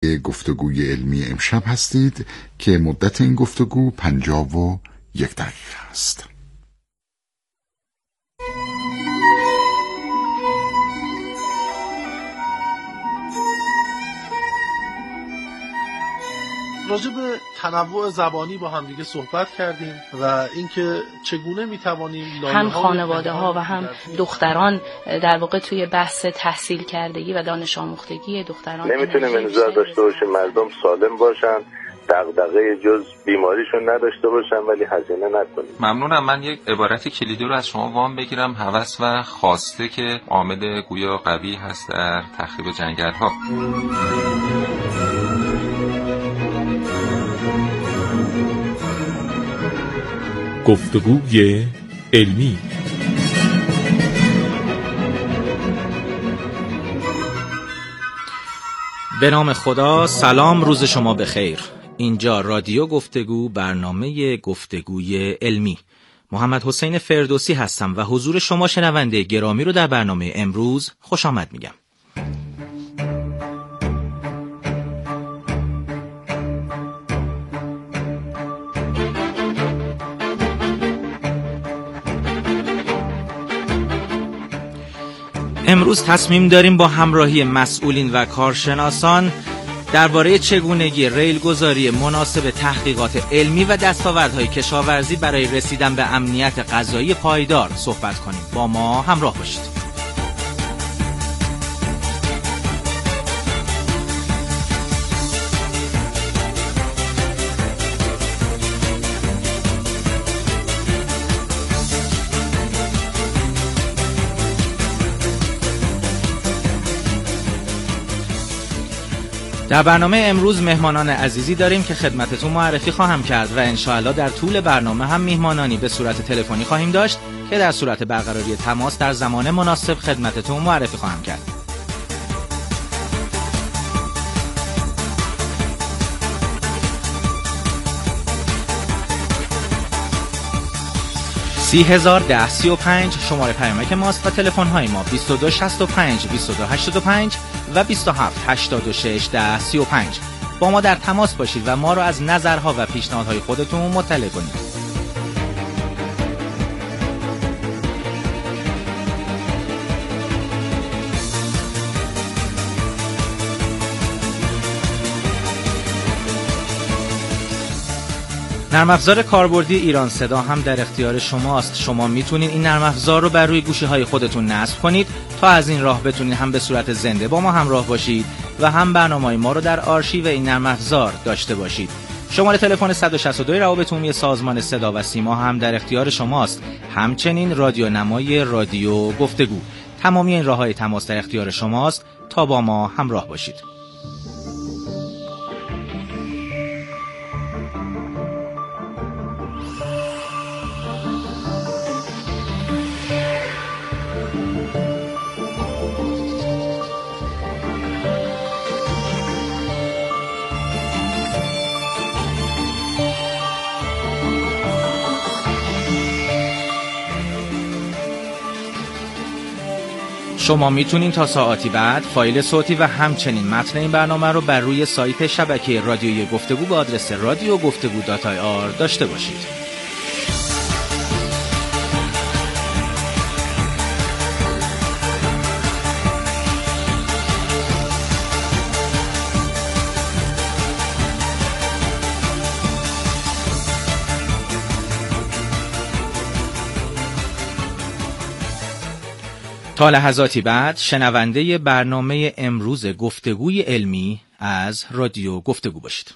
گفتگوی علمی امشب هستید که مدت این گفتگو 51 دقیقه است. راجع به تنوع زبانی با هم دیگه صحبت کردیم و اینکه چگونه میتوانیم هم خانواده ها و هم دختران در واقع توی بحث تحصیل کردگی و دانش آموختگی دختران نمیتونیم انتظار داشته باشیم مردم سالم باشن، دغدغه جز بیماریشون نداشته باشن ولی هزینه نکنیم. ممنونم. من یک عبارت کلیدی رو از شما وام بگیرم. هوس و خواسته که عامل گویا قوی هست در تخریب جنگل‌ها. گفتگوی علمی. به نام خدا. سلام، روز شما بخیر. اینجا رادیو گفتگو، برنامه گفتگوی علمی. محمد حسین فردوسی هستم و حضور شما شنونده گرامی رو در برنامه امروز خوش آمد میگم. امروز تصمیم داریم با همراهی مسئولین و کارشناسان درباره چگونگی ریلگذاری مناسب تحقیقات علمی و دستاوردهای کشاورزی برای رسیدن به امنیت غذایی پایدار صحبت کنیم. با ما همراه باشید. در برنامه امروز مهمانان عزیزی داریم که خدمتتون معرفی خواهم کرد و انشاءالله در طول برنامه هم میهمانانی به صورت تلفنی خواهیم داشت که در صورت برقراری تماس در زمان مناسب خدمتتون معرفی خواهم کرد. (301035) شماره پیامک ماست و تلفن های ما 2265 2285 و 2786 1035. با ما در تماس باشید و ما را از نظرها و پیشنهادهای خودتون مطلع کنید. نرم افزار کاربردی ایران صدا هم در اختیار شماست. شما میتونید این نرم افزار رو بر روی گوشی‌های خودتون نصب کنید تا از این راه بتونید هم به صورت زنده با ما همراه باشید و هم برنامه‌های ما رو در آرشیو این نرم افزار داشته باشید. شماره تلفن 162 روابط عمومی سازمان صدا و سیما هم در اختیار شماست. همچنین رادیو نمای رادیو گفتگو. تمامی این راه‌های تماس در اختیار شماست تا با ما همراه باشید. شما میتونین تا ساعتی بعد فایل صوتی و همچنین متن این برنامه رو بر روی سایت شبکه رادیوی گفتگو با آدرس radiogoftegu.ir داشته باشید. تا لحظاتی بعد شنونده برنامه امروز گفتگوی علمی از رادیو گفتگو باشید.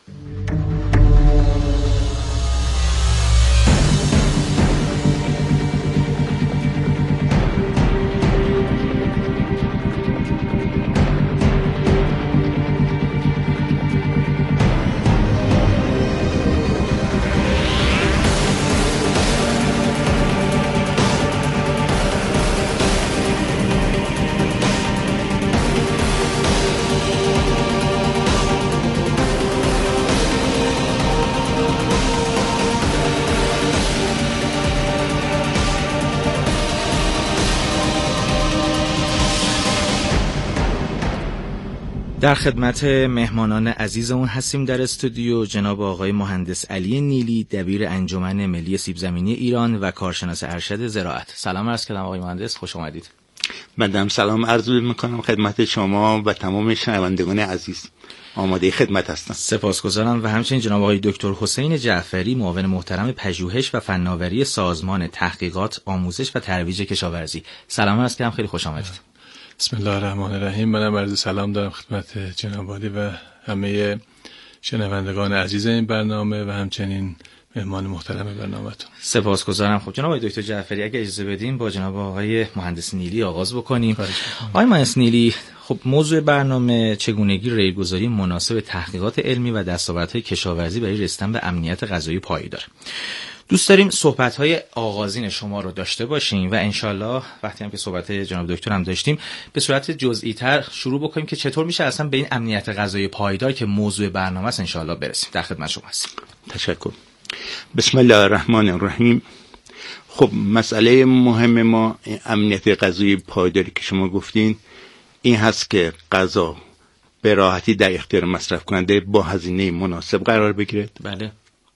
در خدمت مهمانان عزیزمون هستیم در استودیو، جناب آقای مهندس علی نیلی، دبیر انجمن ملی سیب زمینی ایران و کارشناس ارشد زراعت. سلام عرض کردم آقای مهندس، خوش آمدید. من سلام عرض میکنم خدمت شما و تمام شنوندگان عزیز. آماده خدمت هستم. سپاسگزارم. و همچنین جناب آقای دکتر حسین جعفری، معاون محترم پژوهش و فناوری سازمان تحقیقات، آموزش و ترویج کشاورزی. سلام عرض کردم، خیلی خوش آمدید. بسم الله الرحمن الرحیم. منم عرض سلام دارم خدمت جناب عالی و همه شنوندگان عزیز این برنامه و همچنین مهمان محترم برنامه‌تون. سپاسگزارم. خب جناب آقای دکتر جعفری، اگه اجازه بدین با جناب آقای مهندس نیلی آغاز بکنیم. آقای مهندس نیلی، خب موضوع برنامه چگونگی ریل‌گذاری مناسب تحقیقات علمی و دستاوردهای کشاورزی برای رسیدن به امنیت غذایی پایدار. دوست داریم صحبت‌های آغازین شما رو داشته باشیم و انشالله وقتی هم که صحبت جناب دکتر هم داشتیم به صورت جزئی‌تر شروع بکنیم که چطور میشه اصلا به این امنیت غذایی پایدار که موضوع برنامه است انشالله برسیم. در خدمت شما هستیم. تشکر. بسم الله الرحمن الرحیم. خب مسئله مهم ما امنیت غذایی پایداری که شما گفتین این هست که غذا به راحتی در اختیار مصرف کننده با هزینه مناسب قرار بگیره. بله.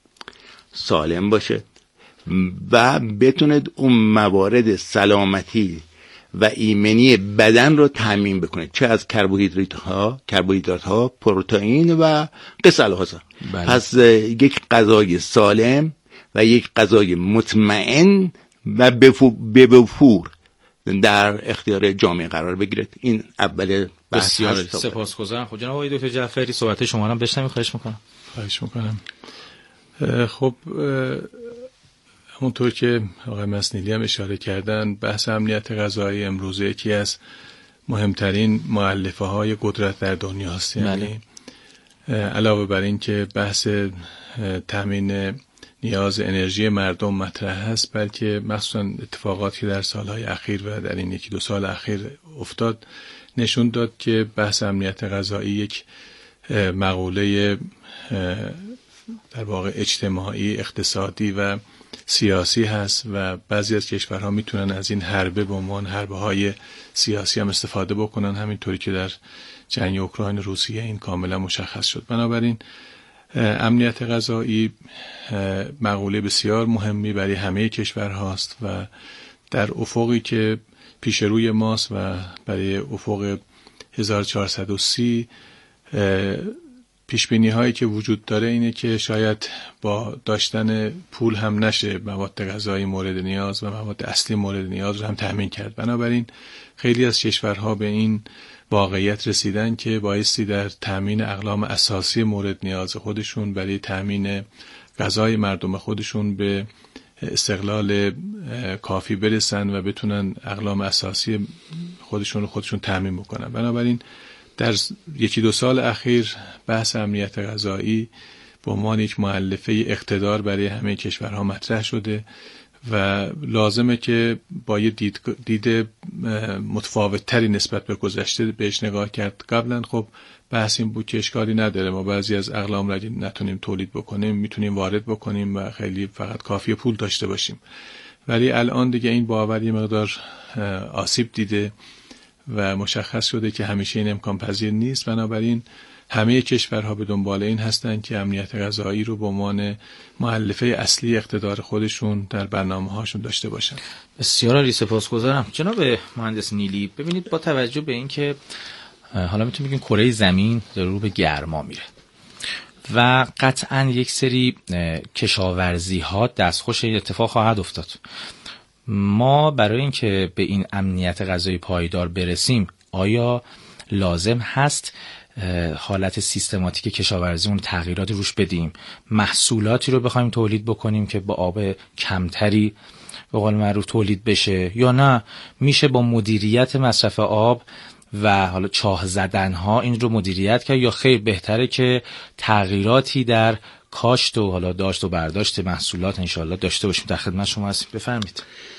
سالم باشه و بتوند اون موارد سلامتی و ایمنی بدن رو تامین بکنه، چه از کربوهیدرات ها، پروتئین و غذاها. بله. پس یک غذای سالم و یک غذای مطمئن و به وفور در اختیار جامعه قرار بگیرد. این اول بحث. بسیار سپاسگزارم. خب جناب آقای دکتر جعفری صحبت شما رو بشنویم. خواهش میکنم. خب همونطور که آقای مسنیلی هم اشاره کردن، بحث امنیت غذایی امروزه یکی از مهمترین مؤلفه های قدرت در دنیا است. یعنی علاوه بر این که بحث تامین نیاز انرژی مردم مطرح هست، بلکه مخصوصا اتفاقاتی که در سالهای اخیر و در این 1-2 سال اخیر افتاد نشون داد که بحث امنیت غذایی یک مقوله در واقع اجتماعی، اقتصادی و سیاسی هست و بعضی از کشورها میتونن از این حربه به عنوان حربه‌های سیاسی هم استفاده بکنن، همینطوری که در جنگ اوکراین روسیه این کاملا مشخص شد. بنابراین امنیت غذایی مقوله بسیار مهمی برای همه کشورهاست و در افقی که پیش روی ماست و برای افق 1430 پیشبینی هایی که وجود داره اینه که شاید با داشتن پول هم نشه مواد غذایی مورد نیاز و مواد اصلی مورد نیاز رو هم تامین کرد. بنابراین خیلی از کشورها به این واقعیت رسیدن که بایستی در تامین اقلام اساسی مورد نیاز خودشون برای تامین غذای مردم خودشون به استقلال کافی برسن و بتونن اقلام اساسی خودشون تامین بکنن. بنابراین در 1-2 سال اخیر بحث امنیت غذایی به عنوان یک مؤلفه اقتدار برای همه کشورها مطرح شده و لازمه که با یه دید متفاوت‌تری نسبت به گذشته بهش نگاه کرد. قبلا خب بحث این بود که اشکالی نداره، ما بعضی از اقلام را نتونیم تولید بکنیم، میتونیم وارد بکنیم و خیلی فقط کافی پول داشته باشیم. ولی الان دیگه این باور یه مقدار آسیب دیده و مشخص شده که همیشه این امکان پذیر نیست. بنابراین همه کشورها به دنبال این هستند که امنیت غذایی رو به عنوان مؤلفه اصلی اقتدار خودشون در برنامه‌هاشون داشته باشن. بسیار عالی، سپاسگزارم. جناب مهندس نیلی، ببینید با توجه به این که حالا میتونیم بگیم کره زمین رو به گرما میره و قطعاً یک سری کشاورزی‌ها دستخوش این اتفاق خواهد افتاد، ما برای اینکه به این امنیت غذایی پایدار برسیم آیا لازم هست حالت سیستماتیک کشاورزیمون تغییراتی روش بدیم، محصولاتی رو بخوایم تولید بکنیم که با آب کمتری به قول معروف تولید بشه، یا نه میشه با مدیریت مصرف آب و حالا چاه زدنها این رو مدیریت کرد، یا خیر بهتره که تغییراتی در کاشت و حالا داشت و برداشت محصولات انشاءالله داشته باشیم؟ در خدمت شما هستیم، بفرمایید.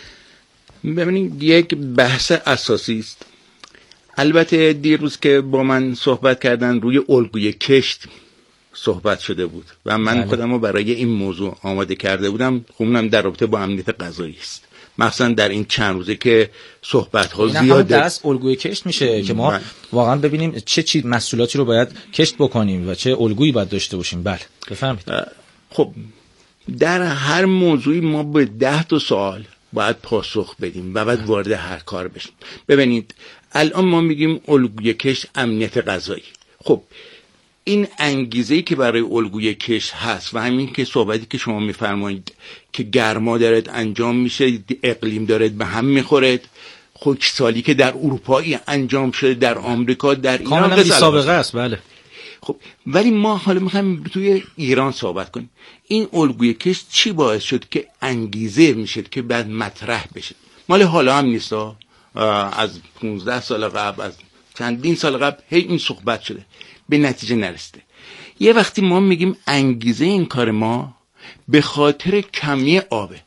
ببینید یک بحث اساسی است. البته دیروز که با من صحبت کردن روی الگوی کشت صحبت شده بود و من خودم رو برای این موضوع آماده کرده بودم. خونم در رابطه با امنیت غذایی است. مثلا در این چند روزه که صحبت ها زیاده. زیاده درس الگوی کشت میشه که ما واقعا ببینیم چه محصولاتی رو باید کشت بکنیم و چه الگویی باید داشته باشیم. بله بفرمایید. خب در هر موضوعی ما به 10 تا سوال باید پاسخ بدیم و بعد وارد هر کار بشیم. ببینید الان ما میگیم الگوی کشت امنیت غذایی. خب این انگیزه‌ای که برای الگوی کشت هست و همین که صحبتی که شما میفرمایید که گرما دارد انجام میشه، اقلیم دارد به هم میخورد، خشکسالی که در اروپا انجام شده، در آمریکا، در ایران کاملا بی سابقه است. بله. خب ولی ما حالا میخوایم توی ایران صحبت کنیم. این الگوی کشت چی باعث شد که انگیزه میشه که بعد مطرح بشه؟ مال حالا هم نیستا، از 15 سال قبل، از چندین سال قبل این صحبت شده، به نتیجه نرسیده. یه وقتی ما میگیم انگیزه این کار ما به خاطر کمی آبه،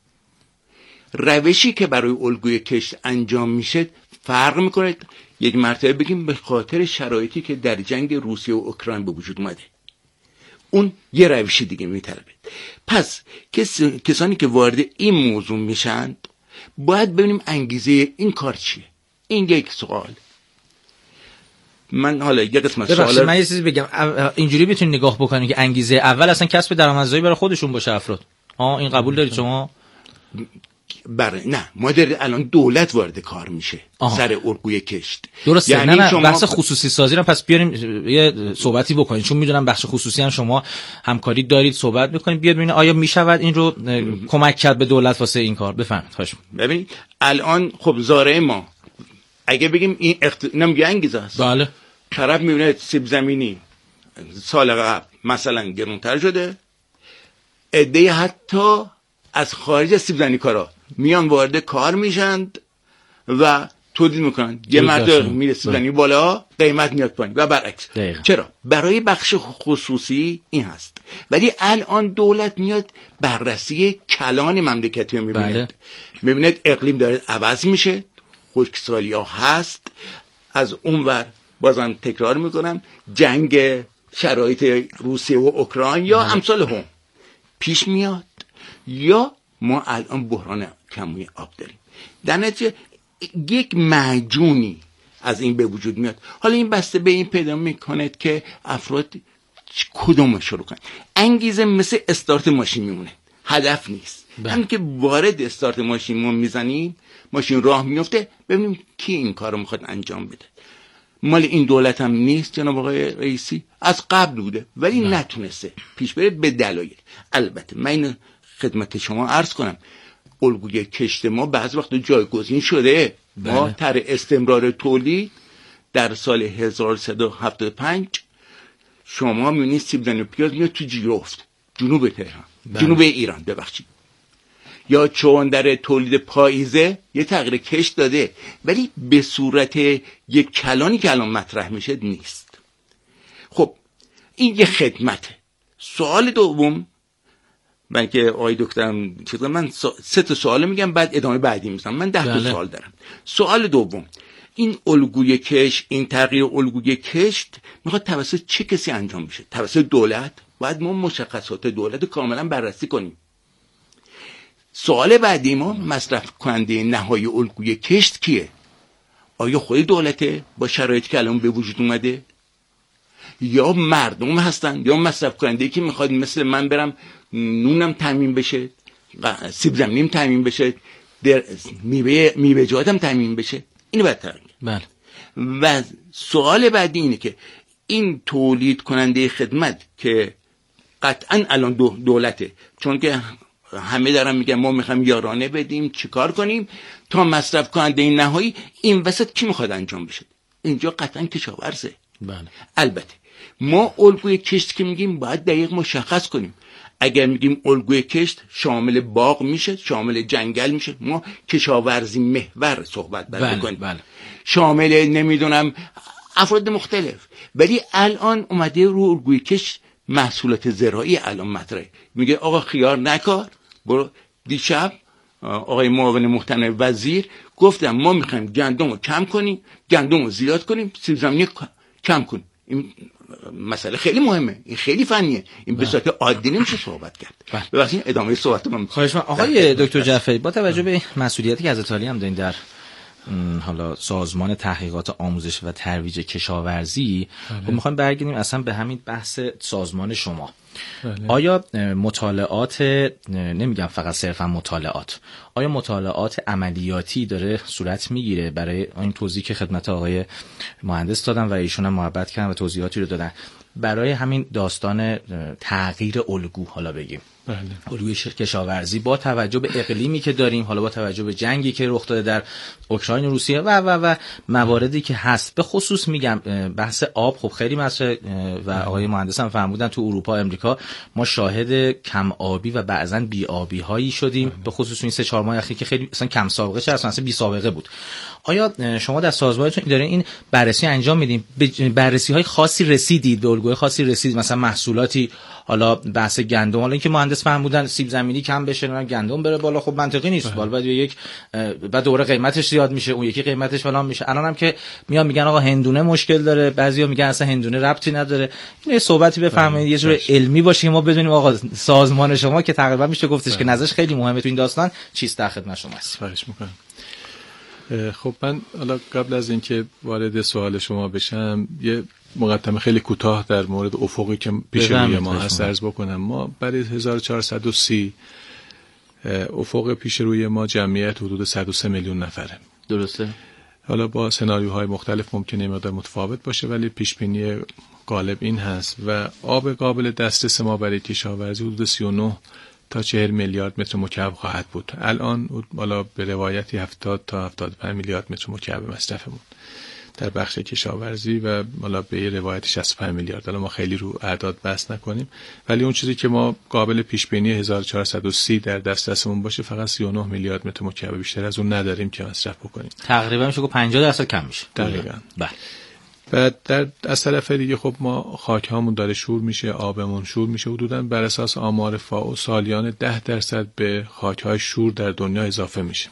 روشی که برای الگوی کشت انجام میشه فرق میکنه. یک مرتبه بگیم به خاطر شرایطی که در جنگ روسیه و اوکراین به وجود اومده، اون یه روش دیگه میطلبه. پس کسانی که وارد این موضوع میشن باید ببینیم انگیزه این کار چیه. این یک سوال. من حالا یه قسمت سوال من یه چیزی بگم، اینجوری بتونید نگاه بکنید که انگیزه اول اصلا کسب درآمدزایی برای خودشون باشه افراد. این قبول دارید شما؟ نه، ما داریم الان دولت وارد کار میشه سر الگوی کشت. درسته. یعنی نه بحث خصوصی سازی رو پس بیاریم یه صحبتی بکنید، چون میدونم بخش خصوصی هم شما همکاری دارید، صحبت میکنید، بیاد ببینید آیا میشود این رو کمک کرد به دولت واسه این کار. بفهمید. خواهش می‌کنم. ببینید الان خب زاره ما اگه بگیم این نمیگه انگیزه است. بله. طرف میبینه سیب زمینی سال قبل مثلا گرونتر شده، عده حتی از خارج از سیب زمینی کارا میان وارد کار میشند و تولید میکنن. یه مرد میره سیب زمینی بالا، قیمت میاد پایین و برعکس. چرا؟ برای بخش خصوصی این هست. ولی الان دولت میاد بررسی کلان مملکتی رو میبیند. میبیند اقلیم داره عوض میشه، خشکسالی ها هست، از اونور بازم تکرار میکنم جنگ شرایط روسیه و اوکراین یا امثال هم پیش میاد، یا ما الان بحران کمی آب داریم. در نتیجه یک معجونی از این به وجود میاد. حالا این بسته به این پیدا میکنه که افراد کدوم شروع کنن. انگیزه مثل استارت ماشین میمونه، هدف نیست. همین که وارد استارت ماشین ما میزنیم، ماشین راه میفته، ببینیم کی این کارو میخواد انجام بده. مال این دولت هم نیست جناب آقای رئیسی، از قبل بوده ولی نتونسته پیش بره به دلایل. البته من خدمت شما عرض کنم الگوی کشت ما بعض وقت جایگزین شده. ما طرح استمرار تولید در سال 1375 شما می‌بینید سیب زمینی پیاز میاد تو جیرفت، جنوب تهران، جنوب ایران ببخشید، یا چون در تولید پاییزه یه تغییر کشت داده، ولی به صورت یک کلانی که الان مطرح میشه نیست. خب این یه خدمته. سوال دوم، من که آقای دکترم من 3 تا سوال میگم بعد ادامه بعدی میزنم. من 10 تا سوال دارم. سوال دوم، این الگوی کشت، این تغییر الگوی کشت میخواد توسط چه کسی انجام بشه؟ توسط دولت؟ باید ما مشخصات دولت کاملا بررسی کنیم. سوال بعدی ما مصرف کننده نهایی الگوی کشت کیه؟ آیا خود دولته با شرایطی که الان به وجود اومده، یا مردم هستن، یا مصرف کننده که میخواد مثل من برم نونم تامین بشه، سیب زمینیم تامین بشه، میوه‌جاتم تامین بشه؟ اینو بهتره. بله. و سوال بعدی اینه که این تولید کننده خدمت که قطعا الان دولته، چون که همه دارن میگن ما میخوایم یارانه بدیم، چیکار کنیم تا مصرف کننده نهایی این وسط کی میخواد انجام بشه؟ اینجا قطعا کشاورزه. بله. البته ما الگوی کشت که میگیم باید دقیق مشخص کنیم. اگر میگیم الگوی کشت شامل باغ میشه، شامل جنگل میشه، ما کشاورزی محور صحبت بکنیم. بله. شامل نمیدونم افراد مختلف. ولی الان اومده رو الگوی کشت محصولات زراعی الان مطرحه. میگه آقا خیار نکار، برو. دیشب آقای معاون محترم وزیر گفتم ما میخوایم گندم رو کم کنیم، گندم رو زیاد کنیم، سیب زمینی کم کنیم. این مسئله خیلی مهمه، این خیلی فنیه، این به صورت عادی نمیشه صحبت کرد. ببخشید ادامه صحبت من خواهش می‌کنم. آقای دکتر جعفری، با توجه به مسئولیتی که حضرت عالی هم دارین در حالا سازمان تحقیقات آموزش و ترویج کشاورزی، خب می‌خوایم برگردیم اصلا به همین بحث سازمان شما. آیا مطالعات، نمیگم فقط صرفا مطالعات، آیا مطالعات عملیاتی داره صورت میگیره؟ برای این توضیح که خدمت آقای مهندس دادن و ایشون هم محبت کردن و توضیحاتی رو دادن، برای همین داستان تغییر الگو، حالا بگیم الگوی کشاورزی با توجه به اقلیمی که داریم، حالا با توجه به جنگی که رخ داده در اوکراین و روسیه و مواردی که هست، به خصوص میگم بحث آب، خب خیلی مسئله و آقای مهندس هم فرمودن تو اروپا، امریکا ما شاهد کم آبی و بعضا بی آبی هایی شدیم، به خصوص این 3-4 ماه اخیر که خیلی اصلا کم سابقه چه اصلا بی سابقه بود. آیا شما در سازمانتون دارین این بررسی انجام میدین؟ بررسی های خاصی رسیدید به الگوی خاصی رسیدید؟ مثلا محصولاتی، حالا بحث گندم، حالا اینکه مهندس فرمودن سیب زمینی کم بشه نه گندم بره بالا، خب منطقی نیست، بالا بعد دوره قیمتش زیاد میشه، اون یکی قیمتش فلان میشه. الانم که میان میگن آقا هندونه مشکل داره، بعضیا میگن اصلا هندونه ربطی نداره. این صحبتی بفرمایید یه جور علمی باشه که ما بدونیم آقا سازمان شما که تقریبا میشه گفتش که نظرش خیلی مهمه تو این داستان چیست در خدمت شما است. خواهش میکنم. خب من حالا قبل از اینکه وارد سوال شما بشم یه مقدمه خیلی کوتاه در مورد افقی که پیش روی ما هست عرض بکنم. ما برای 1430 افق پیش روی ما جمعیت حدود 103 میلیون نفره. درسته؟ حالا با سناریوهای مختلف ممکنه مقدار متفاوت باشه ولی پیش بینی غالب این هست و آب قابل دسترس ما برای کشاورزی حدود 39 تا 40 میلیارد متر مکعب خواهد بود. الان بالا به روایتی 70 تا 75 میلیارد متر مکعب مصرفمون در بخش کشاورزی و بالا به روایت 65 میلیارد. حالا ما خیلی رو اعداد بحث نکنیم ولی اون چیزی که ما قابل پیش بینی 1430 در دسترسمون باشه فقط 39 میلیارد متر مکعب، بیشتر از اون نداریم که مصرف بکنیم. تقریبا میشه 50% کم میشه. دقیقاً. بله. و از طرف دیگه خب ما خاک هامون داره شور میشه، آبمون شور میشه. حدوداً بر اساس آمار فائو سالیانه 10% به خاک های شور در دنیا اضافه میشه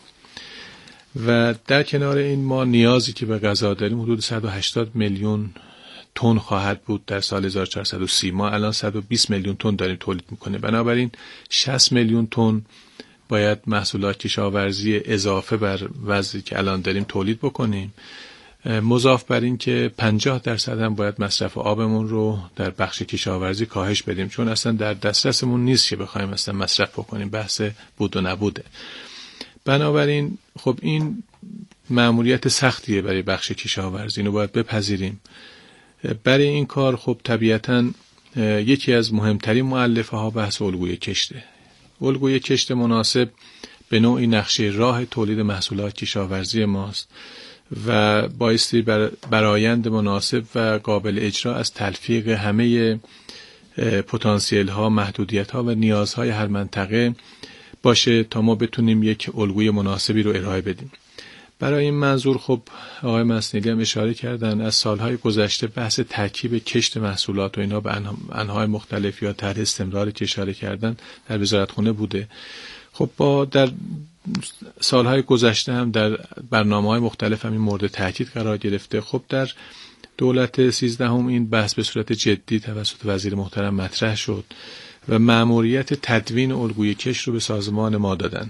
و در کنار این ما نیازی که به غذا داریم حدود 180 میلیون تن خواهد بود در سال 1430. ما الان 120 میلیون تن داریم تولید میکنه، بنابراین 60 میلیون تن باید محصولات کشاورزی اضافه بر وضعی که الان داریم تولید بکنیم. مضاف بر این که 50% هم باید مصرف آبمون رو در بخش کشاورزی کاهش بدیم، چون اصلا در دسترسمون نیست که بخوایم اصلا مصرف بکنیم، بحث بود و نبوده. بنابراین خب این مأموریت سختیه برای بخش کشاورزی، اینو باید بپذیریم. برای این کار خب طبیعتاً یکی از مهمترین مؤلفه ها بحث الگوی کشته. الگوی کشت مناسب به نوعی نقشه راه تولید محصولات کشاورزی ماست و بایستی برآیند مناسب و قابل اجرا از تلفیق همه پتانسیل ها، محدودیت ها و نیازهای هر منطقه باشه تا ما بتونیم یک الگوی مناسبی رو ارائه بدیم. برای این منظور خب آقای مسنیلی هم اشاره کردن از سالهای گذشته بحث ترکیب کشت محصولات و اینا به انواع مختلف یا طرح استمرار که اشاره کردن در وزارتخونه بوده. خب با در سالهای گذشته هم در برنامه‌های مختلف هم این مورد تاکید قرار گرفته. خب در دولت 13 این بحث به صورت جدی توسط وزیر محترم مطرح شد و مأموریت تدوین الگوی کشت رو به سازمان ما دادن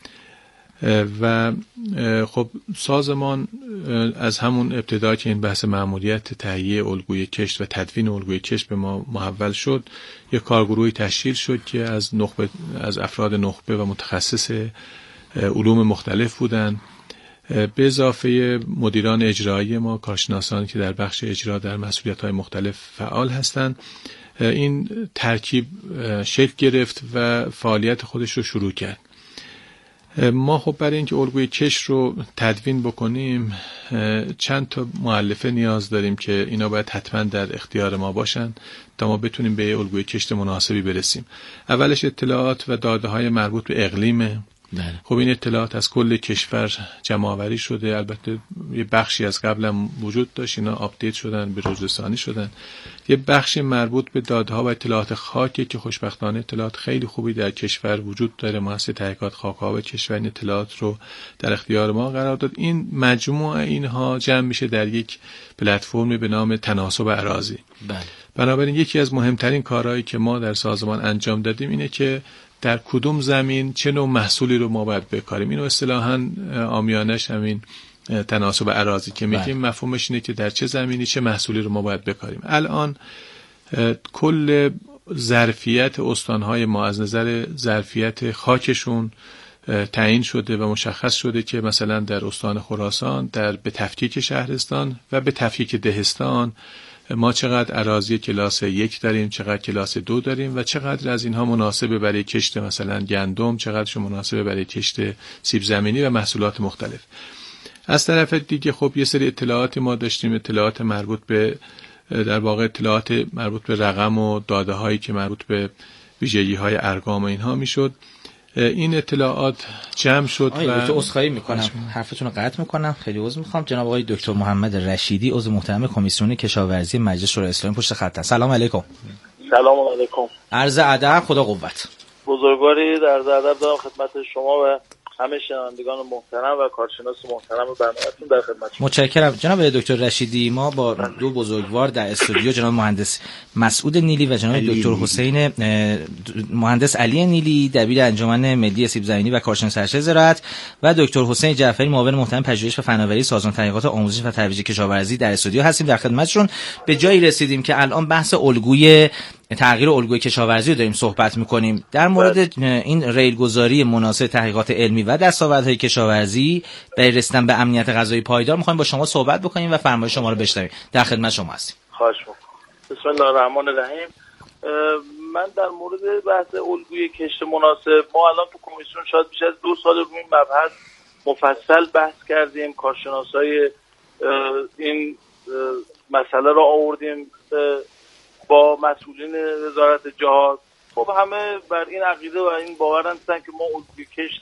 و خب سازمان از همون ابتدا که این بحث مأموریت تهیه الگوی کشت و تدوین الگوی کشت به ما محول شد، یک کارگروهی تشکیل شد که از افراد نخبه و متخصص علوم مختلف بودن، به اضافه مدیران اجرایی ما، کارشناسانی که در بخش اجرا در مسئولیت‌های مختلف فعال هستند. این ترکیب شکل گرفت و فعالیت خودش رو شروع کرد. ما خب برای اینکه الگوی کشت رو تدوین بکنیم چند تا مؤلفه نیاز داریم که اینا باید حتما در اختیار ما باشن تا ما بتونیم به الگوی کشت مناسبی برسیم. اولش اطلاعات و داده های مربوط به اقلیمه. خب این اطلاعات از کل کشور جمع آوری شده، البته یه بخشی از قبل هم وجود داشت، اینا آپدیت شدن، به روز رسانی شدن. یه بخشی مربوط به داده ها و اطلاعات خاکی که خوشبختانه اطلاعات خیلی خوبی در کشور وجود داره، مؤسسه تحقیقات خاک‌ها کشور این اطلاعات رو در اختیار ما قرار داد. این مجموعه اینها جمع میشه در یک پلتفرمی به نام تناسب اراضی. بنابراین یکی از مهمترین کارهایی که ما در سازمان انجام دادیم اینه که در کدوم زمین چه نوع محصولی رو ما باید بکاریم. اینو اصطلاحاً عامیانش همین تناسب اراضی که میگیم مفهومش اینه که در چه زمینی چه محصولی رو ما باید بکاریم. الان کل ظرفیت استانهای ما از نظر ظرفیت خاکشون تعیین شده و مشخص شده که مثلا در استان خراسان به تفکیک شهرستان و به تفکیک دهستان ما چقدر اراضی کلاس 1 داریم، چقدر کلاس 2 داریم و چقدر از اینها مناسبه برای کشت مثلا گندم، چقدرش مناسبه برای کشت سیب زمینی و محصولات مختلف. از طرف دیگه خب یه سری اطلاعاتی ما داشتیم، اطلاعات مربوط به در واقع اطلاعات مربوط به رقم و داده هایی که مربوط به ویژگی های ارقام و اینها میشد. این اطلاعات جمع شد و عذرخواهی میکنم حرفتون رو قطع میکنم، خیلی عذر میخوام. جناب آقای دکتر محمد رشیدی عضو محترم کمیسیون کشاورزی مجلس شورای اسلامی پشت خط. سلام علیکم. سلام علیکم. عرض ادب، خدا قوت. بزرگواری در ادب دارم خدمت شما و همه شنوندگان محترم و کارشناس محترم برنامه‌تون در خدمتتون. متشکرم. جناب دکتر رشیدی، ما با دو بزرگوار در استودیو، جناب مهندس مسعود نیلی و جناب دکتر حسین مهندس علی نیلی دبیر انجمن ملی سیب زمینی و کارشناس ارشد زراعت و دکتر حسین جعفری معاون محترم پژوهش و فناوری سازمان تحقیقات آموزش و ترویج کشاورزی در استودیو هستیم. در خدمتشون به جایی رسیدیم که الان بحث الگوی تغییر الگوی کشاورزی رو داریم صحبت می‌کنیم. در مورد این ریلگذاری مناسب تحقیقات علمی و دستاوردهای کشاورزی برای رسیدن به امنیت غذایی پایدار می‌خوایم با شما صحبت بکنیم و فرمایش شما رو بشنویم. در خدمت شما هستیم. خواهش می‌کنم. بسم الله الرحمن الرحیم. من در مورد بحث الگوی کشت مناسب، ما الان تو کمیسیون شاید بیش از 2 سال روی این مبحث مفصل بحث کردیم، کارشناسای این مسئله رو آوردیم با مسئولین وزارت جهاد. خب همه بر این عقیده و این باور هستن که ما الگوی کشت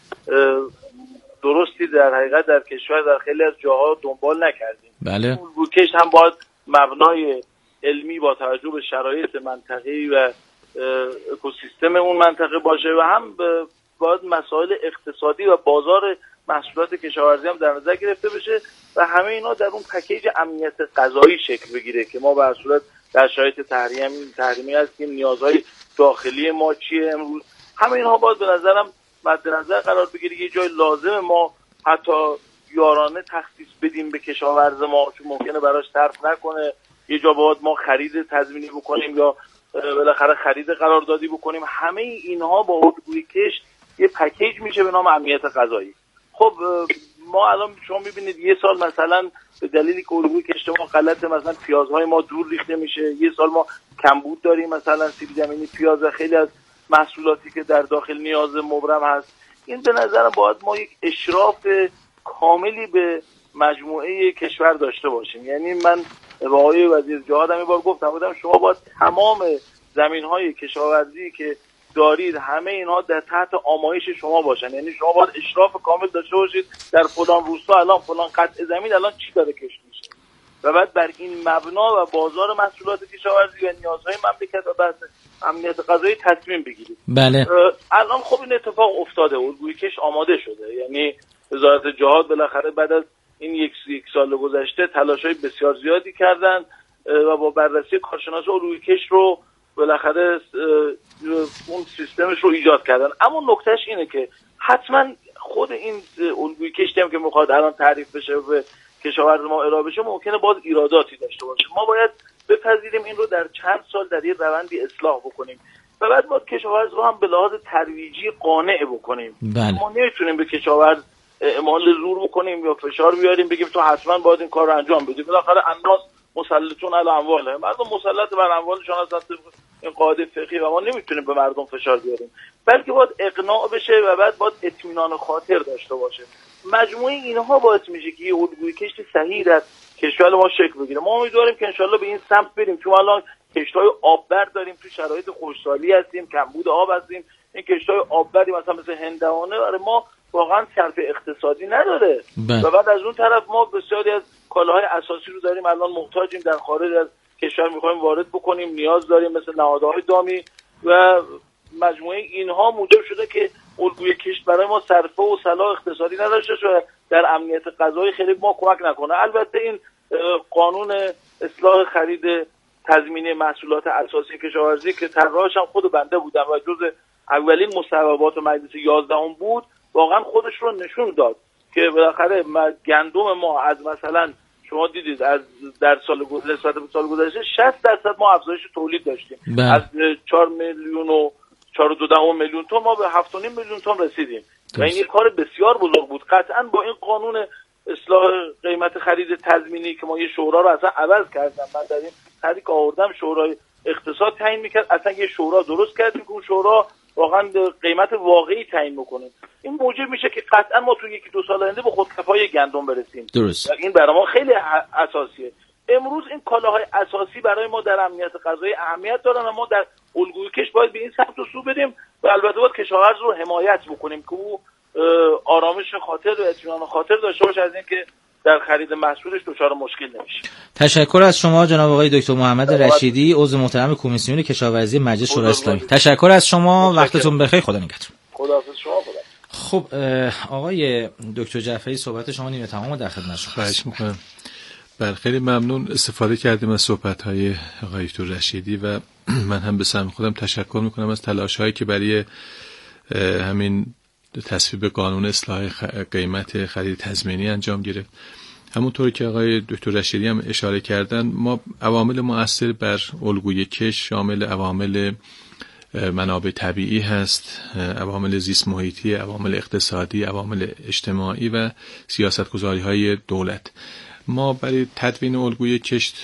درستی در حقیقت در کشور در خیلی از جاها دنبال نکردیم. بله. الگوی کشت هم باید مبنای علمی با توجه به شرایط منطقه‌ای و اکوسیستم اون منطقه باشه و هم باید مسائل اقتصادی و بازار محصولات کشاورزی هم در نظر گرفته بشه و همه اینا در اون پکیج امنیت غذایی شکل بگیره که ما به صورت در شرایط تحریمی هستیم، نیازهای داخلی ما چیه امروز، همه اینها باید به نظرم مد نظر قرار بگیره. یه جای لازم ما حتی یارانه تخصیص بدیم به کشاورز ما چون ممکنه براش صرف نکنه، یه جا باید ما خرید تضمینی بکنیم یا بالاخره خرید قراردادی بکنیم. همه اینها با الگوی کشت یه پکیج میشه به نام امنیت غذایی. خب ما الان شما میبینید یه سال مثلا به دلیلی که الگوی کشت ما غلطه، مثلا پیازهای ما دور ریخته میشه، یه سال ما کمبود داریم مثلا سیب زمینی، پیاز و خیلی از محصولاتی که در داخل نیاز مبرم هست. این به نظر باید ما یک اشراف کاملی به مجموعه کشور داشته باشیم. یعنی من به آقای وزیر جهاد هم این بار گفتم شما باید تمام زمین‌های کشاورزی که دارید همه اینها در تحت آمایش شما باشن. یعنی شما باید اشراف کامل داشته باشید در فلان روستا الان فلان قطعه زمین الان چی داره کشت میشه و بعد بر این مبنا و بازار محصولات کشاورزی و نیازهای مملکت و بحث امنیت غذایی تصمیم بگیرید. بله. الان خب این اتفاق افتاده، الگوی کشت آماده شده. یعنی وزارت جهاد بالاخره بعد از این یک سال گذشته تلاش‌های بسیار زیادی کردن و با بررسی کارشناس الگوی کشت رو بالاخره اون سیستمش رو ایجاد کردن. اما نکتهش اینه که حتما خود این الگوی کشتی هم که میخواد الان تعریف بشه و به کشاورز ما ارائه بشه ممکنه باز ایراداتی داشته باشه. ما باید بپذیریم این رو در چند سال در یه روندی اصلاح بکنیم و بعد باید کشاورز رو هم به لحاظ ترویجی قانع بکنیم. بله. ما نمیتونیم به کشاورز اعمال زور بکنیم یا فشار بیاریم بگیم تو حتما باید این کار رو انجام بدی. بالاخره الناس مسلطون علی امواله، مردم مسلط بر اموالشون هستن، این قاعده فقهی و ما نمیتونیم به مردم فشار بیاریم، بلکه باید اقناع بشه و بعد باید اطمینان خاطر داشته باشه. مجموعه اینها باعث میشه که یه الگوی کشت صحیح در کشور ما شکل بگیره. ما امیدواریم که انشالله به این سمت بریم، چون الان کشت‌های آببر داریم، تو شرایط خشکسالی هستیم، کمبود آب هستیم. این کشت‌های آببری مثل هندوانه برای ما واقعا صرف اقتصادی نداره. و بعد از اون طرف ما بسیاری از کالاهای اساسی رو داریم الان محتاجیم، در خارج از کشور میخوایم وارد بکنیم، نیاز داریم مثل نهادهای دامی و مجموعه اینها موجب شده که الگوی کشت برای ما صرفه و صلاح اقتصادی نداشته شده، در امنیت غذایی خیلی ما کمک نکنه. البته این قانون اصلاح خرید تضمینی محصولات اساسی کشاورزی که طراحش هم خود بنده بودم و جز اولین مصوبات مجلس 11 بود، واقعا خودش رو نشون داد که بالاخره گندم ما از مثلا شما دیدید از در نسبت به سال گذشته 60% ما افزایش تولید داشتیم. از 4 میلیون و 4.2 میلیون تن ما به 7.5 میلیون تن رسیدیم و این یک کار بسیار بزرگ بود. قطعا با این قانون اصلاح قیمت خرید تضمینی که ما یه شورا رو اصلا عوض کردم، من در این حدی که آوردم شورای اقتصاد تعیین میکرد، اصلا یه شورا درست کردیم که اون شورا واقعا قیمت واقعی تعیین بکنه. این موجب میشه که قطعا ما تو 1-2 سال آینده به خودکفایی گندم برسیم. درست. و این برای ما خیلی اساسیه. امروز این کالاهای اساسی برای ما در امنیت غذایی اهمیت دارن و ما در الگوی کش باید به این سمت و سو بدیم و البته باید کشاورز رو حمایت بکنیم که او آرامش خاطر و اطمینان خاطر داشته باشه از اینکه در خرید محصولش دچار مشکل نمیشه. تشکر از شما جناب آقای دکتر محمد رشیدی، عضو محترم کمیسیون کشاورزی مجلس شورای اسلامی. تشکر از شما، وقتتون بخیر، خدا نگهدار. خداحافظ شما. خب آقای دکتر جعفری صحبت شما نیمه تمام در خدمت شما. خواهش می‌کنم. بله خیلی ممنون، استفاده کردیم از صحبت‌های آقای دکتر رشیدی و من هم به سهم خودم تشکر می‌کنم از تلاش‌هایی که برای همین تصویب قانون اصلاح قیمت خرید تضمینی انجام گرفت. همونطوری که آقای دکتر رشیدی هم اشاره کردن، ما عوامل مؤثر بر الگوی کش شامل عوامل منابع طبیعی هست، عوامل زیست محیطی، عوامل اقتصادی، عوامل اجتماعی و سیاستگذاری‌های دولت. ما برای تدوین الگوی کشت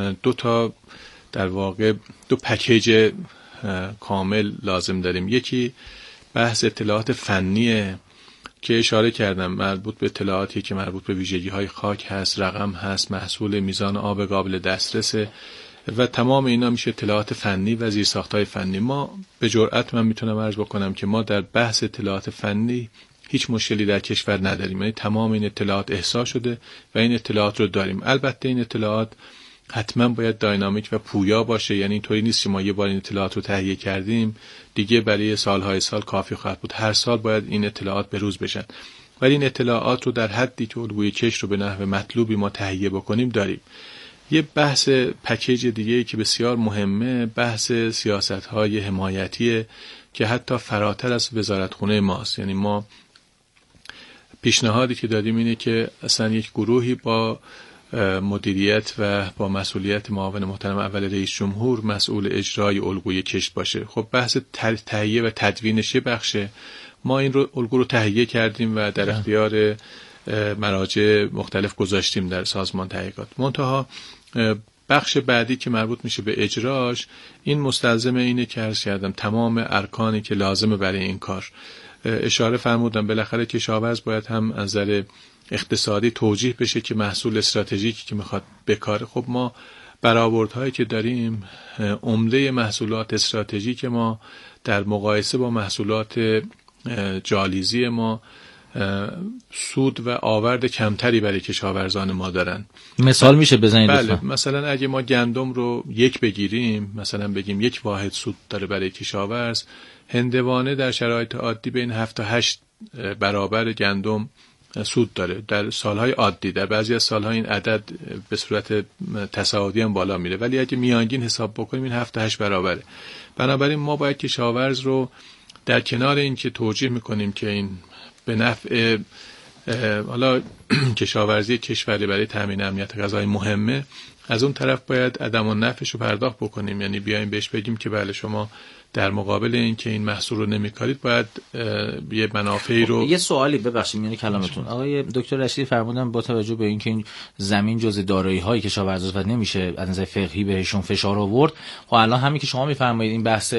در واقع دو پکیج کامل لازم داریم. یکی بحث اطلاعات فنیه که اشاره کردم، مربوط به اطلاعاتی که مربوط به ویژگی‌های خاک هست، رقم هست، محصول، میزان آب قابل دسترسه و تمام اینا میشه اطلاعات فنی و زیرساخت‌های فنی. ما به جرئت من میتونم عرض بکنم که ما در بحث اطلاعات فنی هیچ مشکلی در کشور نداریم، یعنی تمام این اطلاعات احصا شده و این اطلاعات رو داریم. البته این اطلاعات حتما باید داینامیک و پویا باشه، یعنی اینطوری نیست که ما یه بار این اطلاعات رو تهیه کردیم دیگه برای سالهای سال کافی خواهد بود. هر سال باید این اطلاعات به روز بشن، ولی این اطلاعات رو در حدی که الگوی کشت رو به نحو مطلوبی ما تهیه بکنیم داریم. یه بحث پکیج دیگه‌ای که بسیار مهمه بحث سیاست‌های حمایتیه که حتی فراتر از وزارتخونه ماست. یعنی ما پیشنهادی که دادیم اینه که اصلا یک گروهی با مدیریت و با مسئولیت معاون محترم اول رئیس جمهور مسئول اجرای الگوی کشت باشه. خب بحث تهیه و تدوینش یه بخشه. ما این الگو رو تهیه کردیم و در اختیار مراجع مختلف گذاشتیم در سازمان تحقیقات. منتها بخش بعدی که مربوط میشه به اجراش، این مستلزم اینه که عرض کردم تمام ارکانی که لازمه برای این کار اشاره فرمودم. بالاخره کشاورز باید هم از نظر اقتصادی توجیه بشه که محصول استراتژیکی که میخواد بکاره. خب ما برآوردهایی که داریم، عمده محصولات استراتژیک ما در مقایسه با محصولات جالیزی ما سود و آورد کمتری برای کشاورزان ما دارن. مثال میشه بزنید؟ بله، مثلا اگه ما گندم رو یک بگیریم، مثلا بگیم 1 واحد سود داره برای کشاورز، هندوانه در شرایط عادی بین 7 تا 8 برابر گندم سود داره در سالهای عادی. در بعضی از سالها این عدد به صورت تصاعدی هم بالا میره، ولی اگه میانگین حساب بکنیم این 7 تا 8 برابره. بنابراین ما باید کشاورز رو در کنار این که توجیه میکنیم که این به نفع حالا کشاورزی کشوری برای تامین امنیت غذایی مهمه، از اون طرف باید عدم النفعش رو پرداخت بکنیم. یعنی بیایم بهش بگیم که بله شما در مقابل این که این محصول رو نمی‌کارید باید یه منافعی رو. یه سوالی ببخشید میونه کلامتون آقای دکتر رشیدی فرمودن با توجه به اینکه این زمین جزء دارایی‌های کشاورزاست و نمیشه از نظر فقهی بهشون فشار آورد، خب الان همین که شما میفرمایید این بحث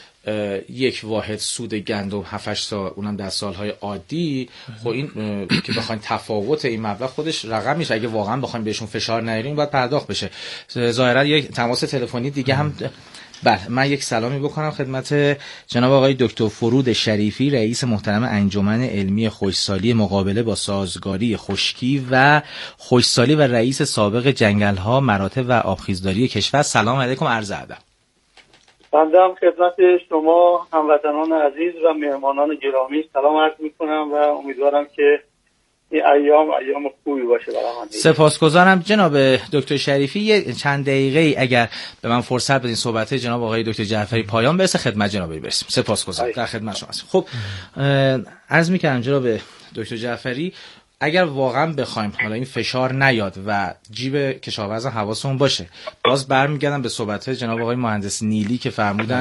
1 واحد سود گندم 7-8 سال اونم در سالهای عادی، خب این که بخواید تفاوت این مبلغ خودش رقم میشه، اگه واقعا بخوایم بهشون فشار نیاریم باید پرداخت بشه. ظاهرا یک تماس تلفنی دیگه هم بله. من یک سلامی بکنم خدمت جناب آقای دکتر فرود شریفی، رئیس محترم انجمن علمی خشکسالی مقابله با سازگاری خشکی و خشکسالی و رئیس سابق جنگل‌ها، مراتع و آبخیزداری کشور. سلام علیکم، عرض ادب. بنده هم خدمت شما هموطنان عزیز و مهمانان گرامی سلام عرض میکنم و امیدوارم که این ایام خوبی باشه برای من. سپاسگزارم جناب دکتر شریفی. یه چند دقیقه اگر به من فرصت بدین صحبت جناب آقای دکتر جعفری پایان برسه خدمت جناب برسیم. سپاسگزارم. در خدمت شما هستم. خب عرض می‌کردم جناب دکتر جعفری اگر واقعا بخوایم حالا این فشار نیاد و جیب کشاورز حواسمون باشه، باز برمیگردم به صحبت جناب آقای مهندس نیلی که فرمودن